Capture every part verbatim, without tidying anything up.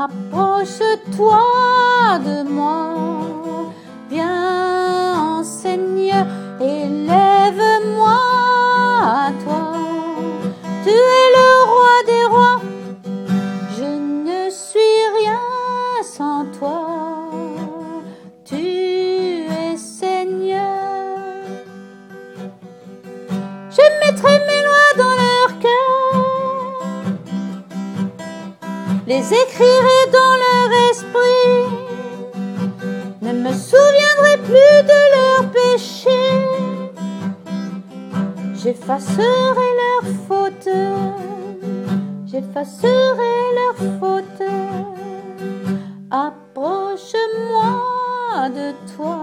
approche-toi de moi, viens enseigne, élève-moi à toi. Tu es le roi des rois, je ne suis rien sans toi. Tu es Seigneur. Je mettrai mes lois dans leur cœur, les écrirai dans leur esprit, ne me souviendrai plus de leurs péchés. J'effacerai leurs fautes, j'effacerai leurs fautes. Approche-moi de toi,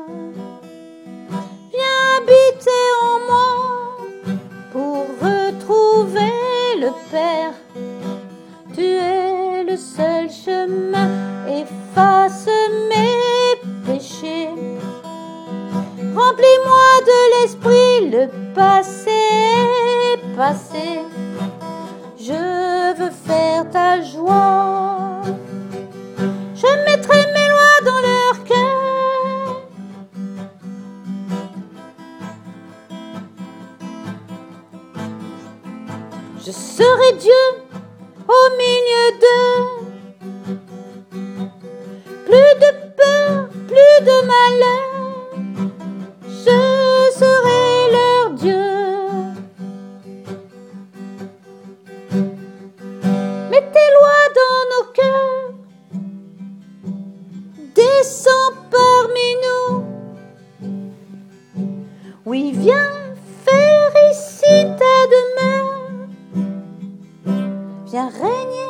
viens habiter en moi pour retrouver le Père. Tu es le seul chemin, efface mes péchés. Remplis-moi de l'esprit, le passé est passé. Je veux faire ta joie. Je mettrai mes lois dans leur cœur. Je serai Dieu au milieu d'eux. Plus de peur, plus de malheur. Je serai leur Dieu. Mets tes lois dans nos cœurs. Descends parmi nous. Oui, viens faire ici ta demeure. Viens régner